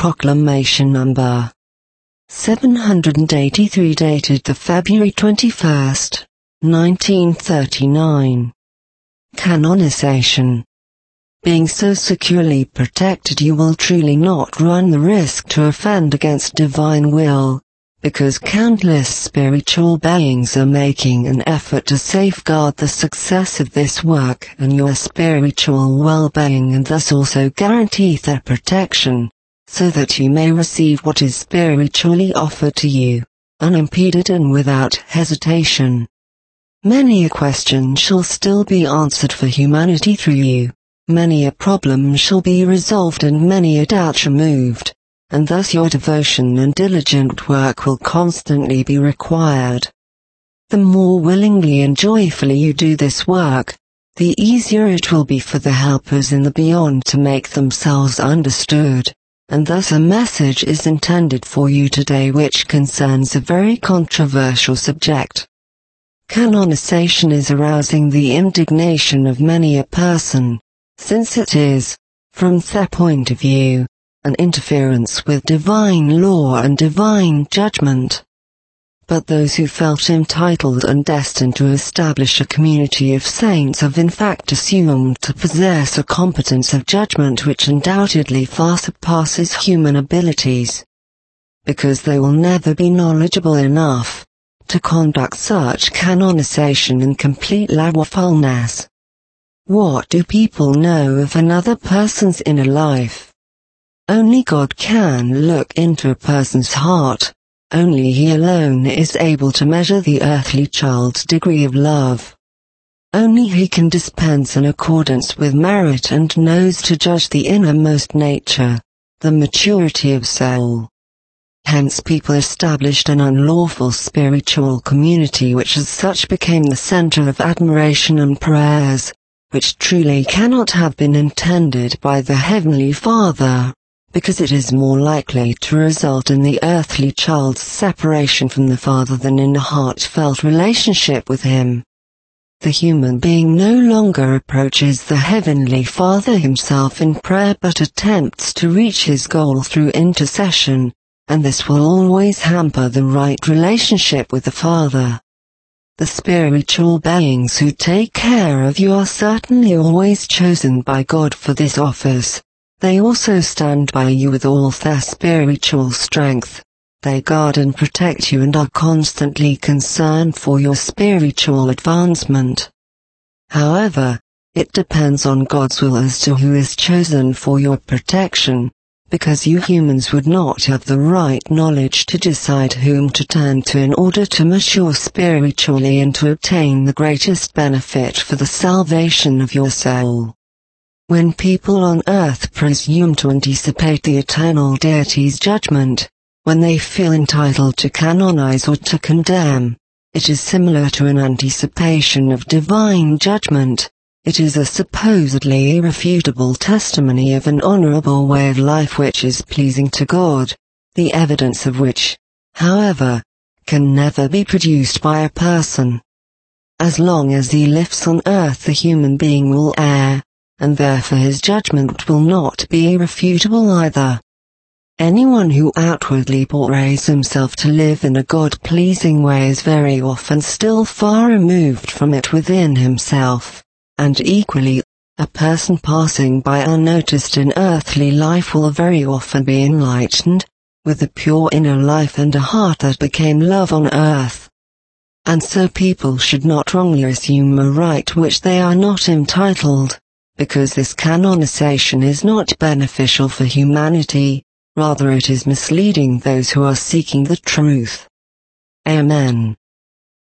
Proclamation Number 783 dated the February 21st, 1939. Canonization. Being so securely protected, you will truly not run the risk to offend against divine will, because countless spiritual beings are making an effort to safeguard the success of this work and your spiritual well-being, and thus also guarantee their protection, so that you may receive what is spiritually offered to you, unimpeded and without hesitation. Many a question shall still be answered for humanity through you, many a problem shall be resolved and many a doubt removed, and thus your devotion and diligent work will constantly be required. The more willingly and joyfully you do this work, the easier it will be for the helpers in the beyond to make themselves understood, and thus a message is intended for you today which concerns a very controversial subject. Canonization is arousing the indignation of many a person, since it is, from their point of view, an interference with divine law and divine judgment. But those who felt entitled and destined to establish a community of saints have in fact assumed to possess a competence of judgment which undoubtedly far surpasses human abilities, because they will never be knowledgeable enough to conduct such canonization in complete lawfulness. What do people know of another person's inner life? Only God can look into a person's heart. Only He alone is able to measure the earthly child's degree of love. Only He can dispense in accordance with merit and knows to judge the innermost nature, the maturity of soul. Hence people established an unlawful spiritual community which as such became the center of admiration and prayers, which truly cannot have been intended by the Heavenly Father, because it is more likely to result in the earthly child's separation from the Father than in a heartfelt relationship with Him. The human being no longer approaches the Heavenly Father Himself in prayer but attempts to reach his goal through intercession, and this will always hamper the right relationship with the Father. The spiritual beings who take care of you are certainly always chosen by God for this office. They also stand by you with all their spiritual strength. They guard and protect you and are constantly concerned for your spiritual advancement. However, it depends on God's will as to who is chosen for your protection, because you humans would not have the right knowledge to decide whom to turn to in order to mature spiritually and to obtain the greatest benefit for the salvation of your soul. When people on earth presume to anticipate the eternal deity's judgment, when they feel entitled to canonize or to condemn, it is similar to an anticipation of divine judgment. It is a supposedly irrefutable testimony of an honorable way of life which is pleasing to God, the evidence of which, however, can never be produced by a person. As long as he lives on earth, the human being will err, and therefore his judgment will not be irrefutable either. Anyone who outwardly portrays himself to live in a God-pleasing way is very often still far removed from it within himself, and equally, a person passing by unnoticed in earthly life will very often be enlightened, with a pure inner life and a heart that became love on earth. And so people should not wrongly assume a right which they are not entitled, because this canonization is not beneficial for humanity, rather it is misleading those who are seeking the truth. Amen.